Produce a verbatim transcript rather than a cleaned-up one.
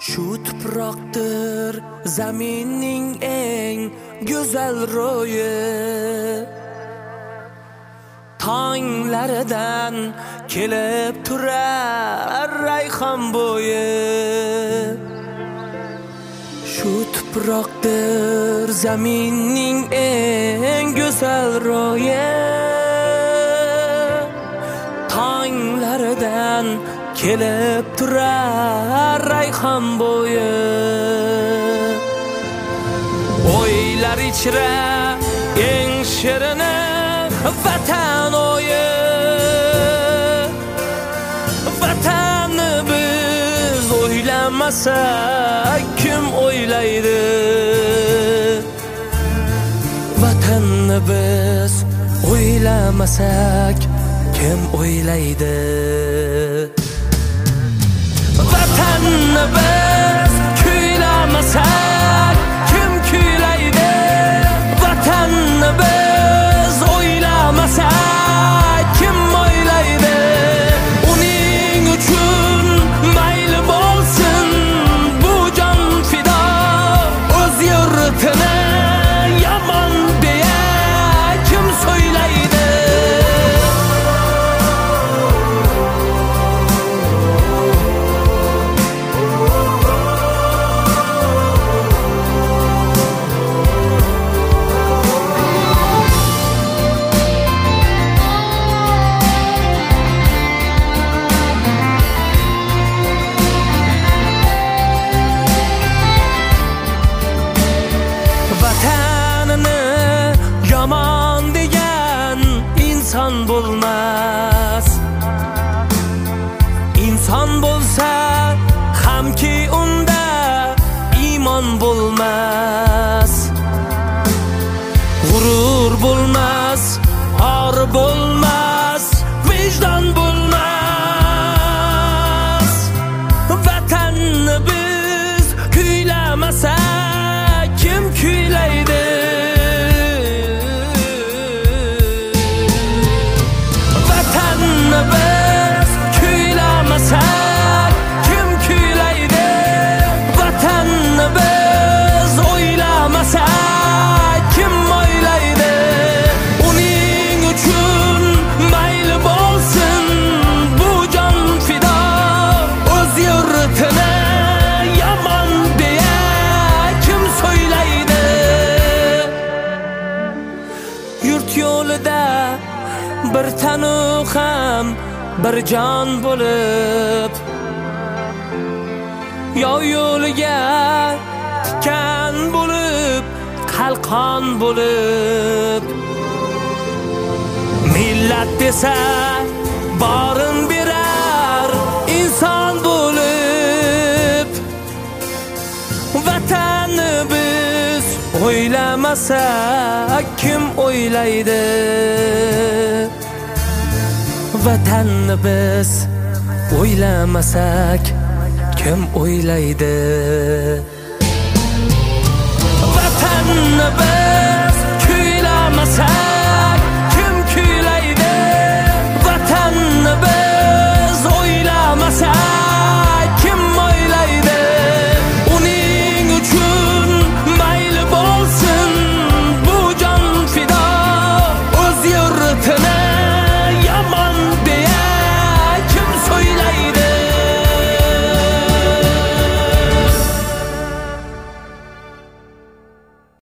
Shu tuproqdir zaminning eng go'zal ro'yi, tonglaridan kelib turar rayhon bo'yi. Shu tuproqdir zaminning eng go'zal ro'yi, tonglaridan kelib turar rayhon bo'yi. O'ylar ichra eng shirini vatan o'yi, vatanni biz o'ylamasak kim o'ylaydi? Vatanni biz o'ylamasak kim o'ylaydi? Vatanni biz kuylamasak kim kuylaydi? Vatanni biz o'ylamasak kim o'ylaydi? Uning uchun mayli bo'lsin bu jon fido, o'z yurtini yomon deya kim so'ylaydi? Yaman degan inson bo'lmas. Inson bo'lsa hamki unda iymon bo'lmas. G'urur bo'lmas, or bo'lmas, vijdon bo'lmas. Vatanni biz kuylamasak kim kuylaydi? Biz kuylamasak kim kuylaydi? Vatanni biz o'ylamasak kim o'ylaydi? Uning uchun mayli bo'lsin bu jon fido, o'z yurtini yomon deya kim so'ylaydi? Yurt yo'lida bir tanu ham bir jon bo'lib, yov yo'liga tikan bo'lib, qalqon bo'lib, millat desa borin berar inson bo'lib. Vatanni biz o'ylamasak kim o'ylaydi? Vatanni biz o'ylamasak kim o'ylaydi? Vatanni biz